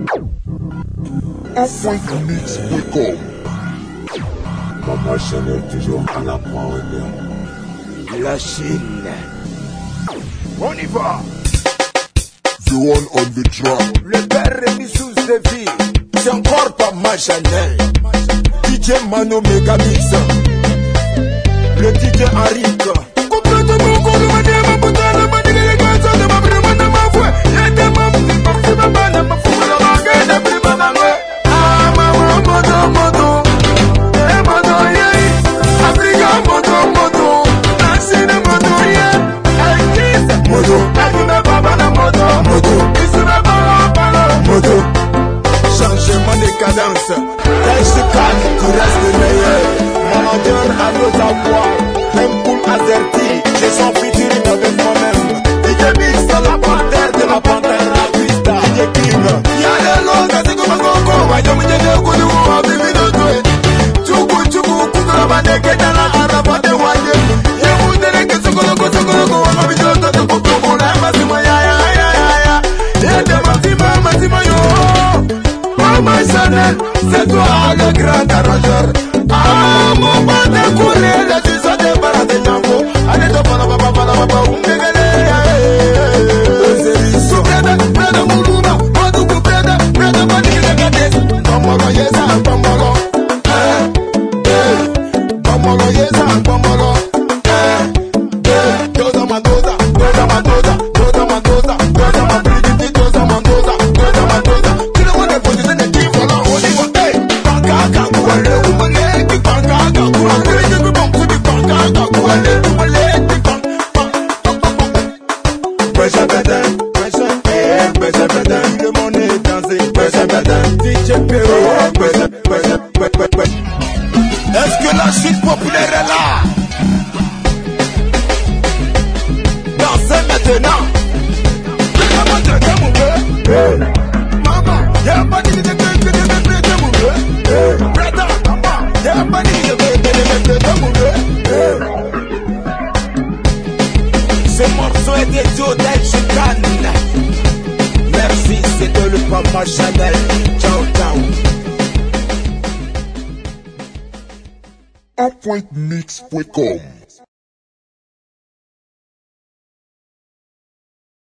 F1Mix.com. Maman Chanel toujours à la parole. La Chine. On y va. The one on the track. Le père remis sous ses vies. C'est encore pas ma Chanel. DJ Mano Megamix. Le DJ Henrique. Changement de cadence, Taïchikan, tu restes meilleur. Manager à nos avoirs, un poule azerti, j'ai son featuring avec moi-même. DJ Mix, la panthère de la panthère rapista. DJ King, y'a les lots, c'est comme un coco, voyons, mais j'ai des coups de voix, bibi de toi. Tchoukou, tchoukou, koudra, bande, ketala, araba, de wanye. Y'a vous de l'eke, sokoloko, sokoloko, on va vidéo, t'as tout pour mon aime, masima, ya, ya, ya, ya, ya. Y'a des masima, yo. Maman Chanel, c'est toi le grand arrangeur. Ah, mon bon de couler, les tueurs de barres de Django. Allez, de papa, umegele. Souprede, prede, mouluma, madoukou, prede, badiki de gade. Bamolo, yesa, bamolo. Bamolo, yesa, bamolo. Doza, madoza, doza, madoza, doza, madoza, doza, mabrigiti, doza, madoza, doza, madoza. Est-ce que la chute populaire est là? Dansez maintenant. Maman, y'a pas de ce morceau est dédié au Taïchikan. Merci, c'était le Papa Chanel. Ciao, ciao. F1Mix.com.